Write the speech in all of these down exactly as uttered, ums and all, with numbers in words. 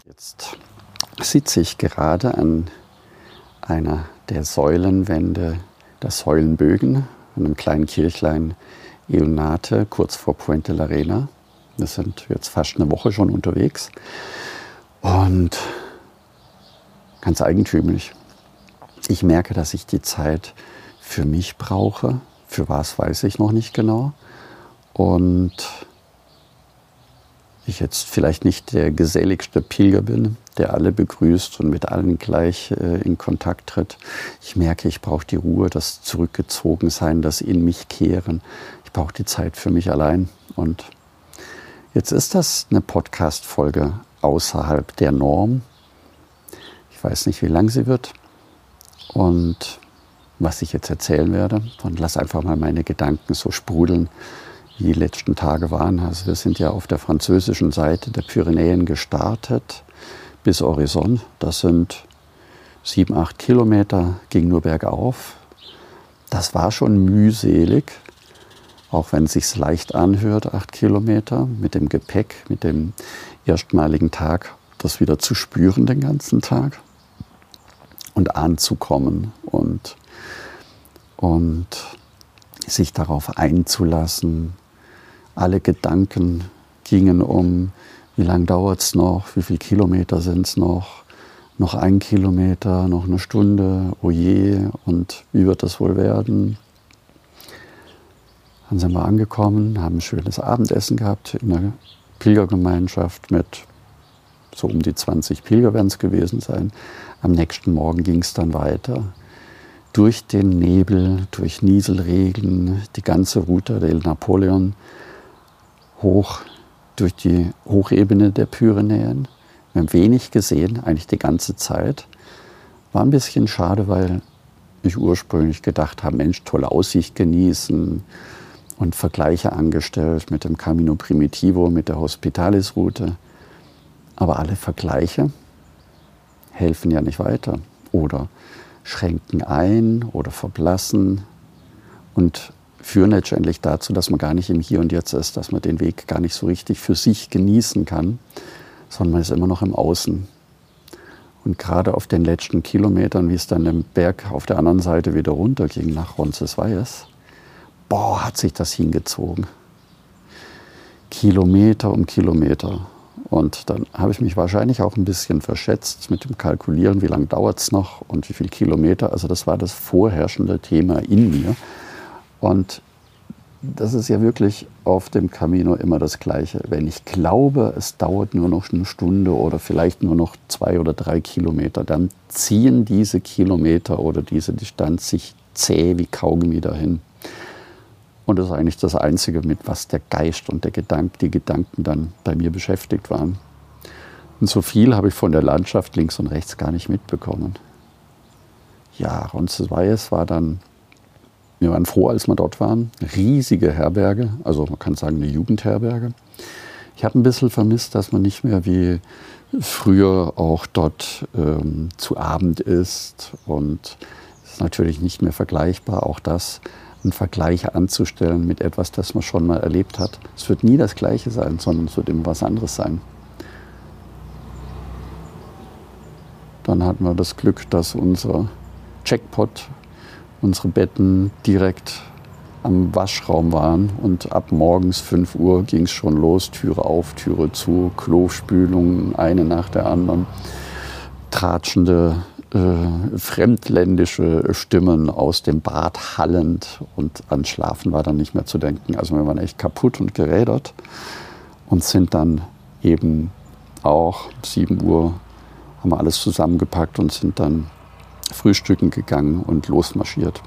Jetzt sitze ich gerade an einer der Säulenwände der Säulenbögen, an einem kleinen Kirchlein Eunate, kurz vor Puente la Reina. Wir sind jetzt fast eine Woche schon unterwegs und ganz eigentümlich. Ich merke, dass ich die Zeit für mich brauche. Für was, weiß ich noch nicht genau. Und ich jetzt vielleicht nicht der geselligste Pilger bin, der alle begrüßt und mit allen gleich äh, in Kontakt tritt. Ich merke, ich brauche die Ruhe, das Zurückgezogensein, das in mich kehren. Ich brauche die Zeit für mich allein. Und jetzt ist das eine Podcast-Folge außerhalb der Norm. Ich weiß nicht, wie lang sie wird und was ich jetzt erzählen werde. Und lass einfach mal meine Gedanken so sprudeln, wie die letzten Tage waren. Also wir sind ja auf der französischen Seite der Pyrenäen gestartet bis Horizon. Das sind sieben, acht Kilometer, ging nur bergauf. Das war schon mühselig, auch wenn es sich leicht anhört, acht Kilometer mit dem Gepäck, mit dem erstmaligen Tag, das wieder zu spüren den ganzen Tag und anzukommen und, und sich darauf einzulassen. Alle Gedanken gingen um, wie lange dauert es noch, wie viele Kilometer sind es noch, noch ein Kilometer, noch eine Stunde, oh je, und wie wird das wohl werden? Dann sind wir angekommen, haben ein schönes Abendessen gehabt in einer Pilgergemeinschaft mit so um die zwanzig Pilger werden es gewesen sein. Am nächsten Morgen ging es dann weiter. Durch den Nebel, durch Nieselregen, die ganze Ruta del Napoleon, hoch durch die Hochebene der Pyrenäen. Wir haben wenig gesehen, eigentlich die ganze Zeit. War ein bisschen schade, weil ich ursprünglich gedacht habe, Mensch, tolle Aussicht genießen und Vergleiche angestellt mit dem Camino Primitivo, mit der Hospitalis-Route. Aber alle Vergleiche helfen ja nicht weiter oder schränken ein oder verblassen und führen letztendlich dazu, dass man gar nicht im Hier und Jetzt ist, dass man den Weg gar nicht so richtig für sich genießen kann, sondern man ist immer noch im Außen. Und gerade auf den letzten Kilometern, wie es dann den Berg auf der anderen Seite wieder runterging nach Roncesvalles, boah, hat sich das hingezogen. Kilometer um Kilometer. Und dann habe ich mich wahrscheinlich auch ein bisschen verschätzt mit dem Kalkulieren, wie lange dauert es noch und wie viele Kilometer. Also das war das vorherrschende Thema in mir. Und das ist ja wirklich auf dem Camino immer das Gleiche. Wenn ich glaube, es dauert nur noch eine Stunde oder vielleicht nur noch zwei oder drei Kilometer, dann ziehen diese Kilometer oder diese Distanz sich zäh wie Kaugummi dahin. Und das ist eigentlich das Einzige, mit was der Geist und der Gedanke, die Gedanken dann bei mir beschäftigt waren. Und so viel habe ich von der Landschaft links und rechts gar nicht mitbekommen. Ja, Roncesvalles war dann, wir waren froh, als wir dort waren. Riesige Herberge, also man kann sagen eine Jugendherberge. Ich habe ein bisschen vermisst, dass man nicht mehr wie früher auch dort ähm, zu Abend isst. Und es ist natürlich nicht mehr vergleichbar, auch das, einen Vergleich anzustellen mit etwas, das man schon mal erlebt hat. Es wird nie das Gleiche sein, sondern es wird immer was anderes sein. Dann hatten wir das Glück, dass unser Jackpot, unsere Betten direkt am Waschraum waren und ab morgens fünf Uhr ging es schon los, Türe auf, Türe zu, Klospülungen, eine nach der anderen, tratschende, äh, fremdländische Stimmen aus dem Bad hallend und an Schlafen war dann nicht mehr zu denken. Also wir waren echt kaputt und gerädert und sind dann eben auch um sieben Uhr, haben wir alles zusammengepackt und sind dann frühstücken gegangen und losmarschiert.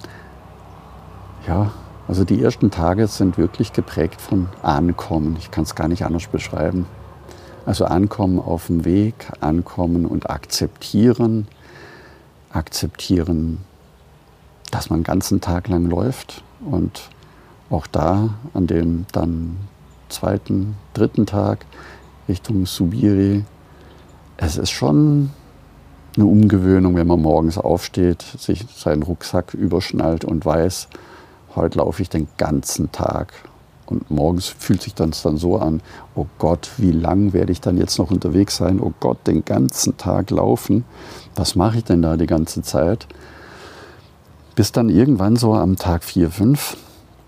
Ja, also die ersten Tage sind wirklich geprägt von Ankommen. Ich kann es gar nicht anders beschreiben. Also Ankommen auf dem Weg, Ankommen und akzeptieren. Akzeptieren, dass man den ganzen Tag lang läuft. Und auch da, an dem dann zweiten, dritten Tag Richtung Subiri, es ist schon eine Umgewöhnung, wenn man morgens aufsteht, sich seinen Rucksack überschnallt und weiß, heute laufe ich den ganzen Tag Und morgens fühlt sich das dann so an, oh Gott, wie lang werde ich dann jetzt noch unterwegs sein? Oh Gott, den ganzen Tag laufen. Was mache ich denn da die ganze Zeit? Bis dann irgendwann so am Tag vier, fünf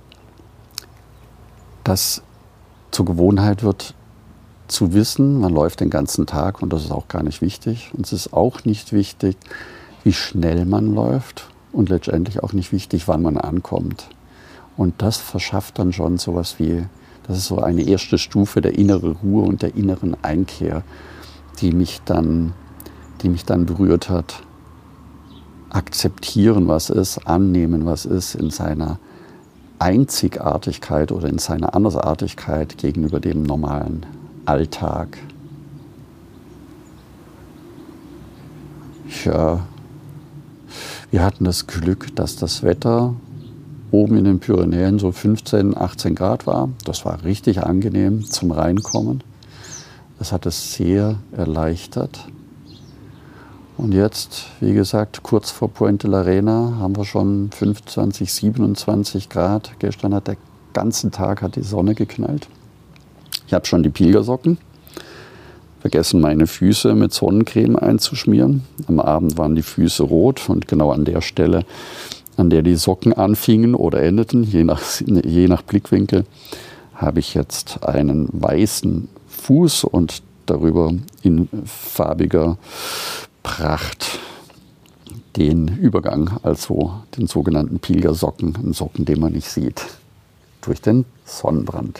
das zur Gewohnheit wird, zu wissen, man läuft den ganzen Tag und das ist auch gar nicht wichtig. Und es ist auch nicht wichtig, wie schnell man läuft und letztendlich auch nicht wichtig, wann man ankommt. Und das verschafft dann schon sowas wie, das ist so eine erste Stufe der inneren Ruhe und der inneren Einkehr, die mich dann, die mich dann berührt hat. Akzeptieren, was ist, annehmen, was ist, in seiner Einzigartigkeit oder in seiner Andersartigkeit gegenüber dem normalen Alltag. Ja, wir hatten das Glück, dass das Wetter oben in den Pyrenäen so fünfzehn, achtzehn Grad war. Das war richtig angenehm zum Reinkommen. Das hat es sehr erleichtert. Und jetzt, wie gesagt, kurz vor Puente la Reina haben wir schon fünfundzwanzig, siebenundzwanzig Grad. Gestern hat der ganze Tag hat die Sonne geknallt. Ich habe schon die Pilgersocken. Vergessen, meine Füße mit Sonnencreme einzuschmieren. Am Abend waren die Füße rot und genau an der Stelle, an der die Socken anfingen oder endeten, je nach, je nach Blickwinkel, habe ich jetzt einen weißen Fuß und darüber in farbiger Pracht den Übergang, also den sogenannten Pilgersocken, einen Socken, den man nicht sieht, durch den Sonnenbrand.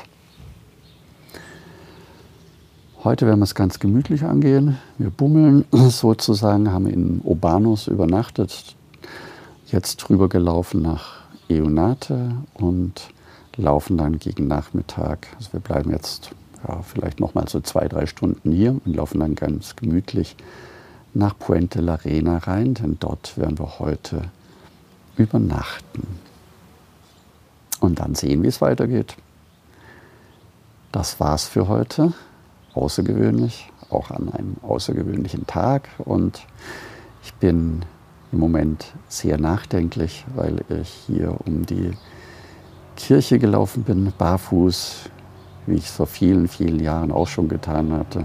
Heute werden wir es ganz gemütlich angehen. Wir bummeln sozusagen, haben in Obanos übernachtet, jetzt drüber gelaufen nach Eunate und laufen dann gegen Nachmittag. Also wir bleiben jetzt ja, vielleicht noch mal so zwei, drei Stunden hier und laufen dann ganz gemütlich nach Puente la Reina rein, denn dort werden wir heute übernachten. Und dann sehen, wie es weitergeht. Das war's für heute. Außergewöhnlich, auch an einem außergewöhnlichen Tag. Und ich bin im Moment sehr nachdenklich, weil ich hier um die Kirche gelaufen bin, barfuß, wie ich es vor vielen, vielen Jahren auch schon getan hatte.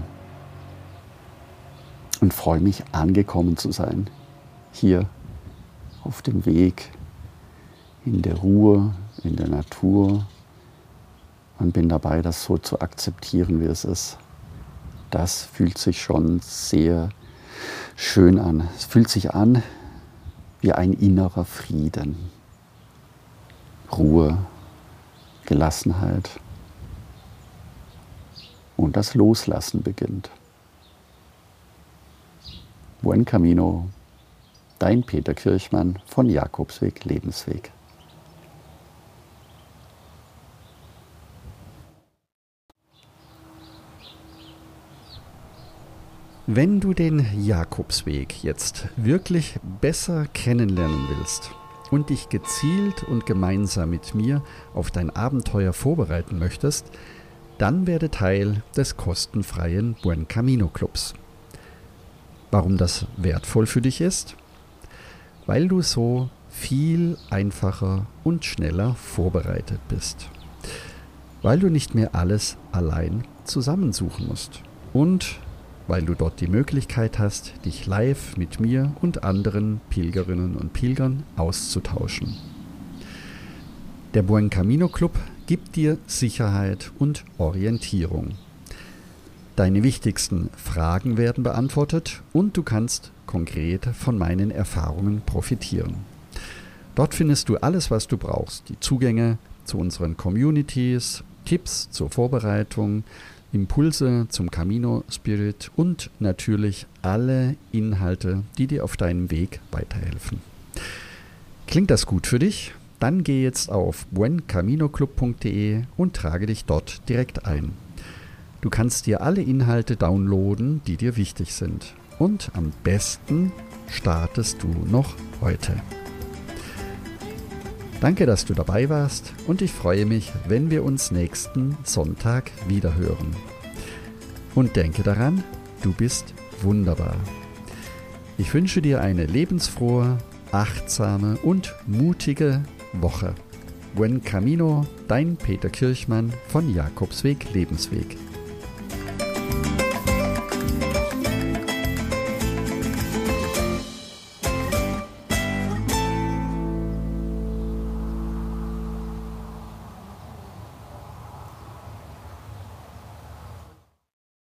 Und freue mich, angekommen zu sein, hier auf dem Weg, in der Ruhe, in der Natur. Und bin dabei, das so zu akzeptieren, wie es ist. Das fühlt sich schon sehr schön an. Es fühlt sich an wie ein innerer Frieden, Ruhe, Gelassenheit und das Loslassen beginnt. Buen Camino, dein Peter Kirchmann von Jakobsweg Lebensweg. Wenn du den Jakobsweg jetzt wirklich besser kennenlernen willst und dich gezielt und gemeinsam mit mir auf dein Abenteuer vorbereiten möchtest, dann werde Teil des kostenfreien Buen Camino Clubs. Warum das wertvoll für dich ist? Weil du so viel einfacher und schneller vorbereitet bist. Weil du nicht mehr alles allein zusammensuchen musst. Und weil du dort die Möglichkeit hast, dich live mit mir und anderen Pilgerinnen und Pilgern auszutauschen. Der Buen Camino Club gibt dir Sicherheit und Orientierung. Deine wichtigsten Fragen werden beantwortet und du kannst konkret von meinen Erfahrungen profitieren. Dort findest du alles, was du brauchst. Die Zugänge zu unseren Communities, Tipps zur Vorbereitung, Impulse zum Camino Spirit und natürlich alle Inhalte, die dir auf deinem Weg weiterhelfen. Klingt das gut für dich? Dann geh jetzt auf buen camino club punkt de und trage dich dort direkt ein. Du kannst dir alle Inhalte downloaden, die dir wichtig sind. Und am besten startest du noch heute. Danke, dass du dabei warst und ich freue mich, wenn wir uns nächsten Sonntag wiederhören. Und denke daran, du bist wunderbar. Ich wünsche dir eine lebensfrohe, achtsame und mutige Woche. Buen Camino, dein Peter Kirchmann von Jakobsweg Lebensweg.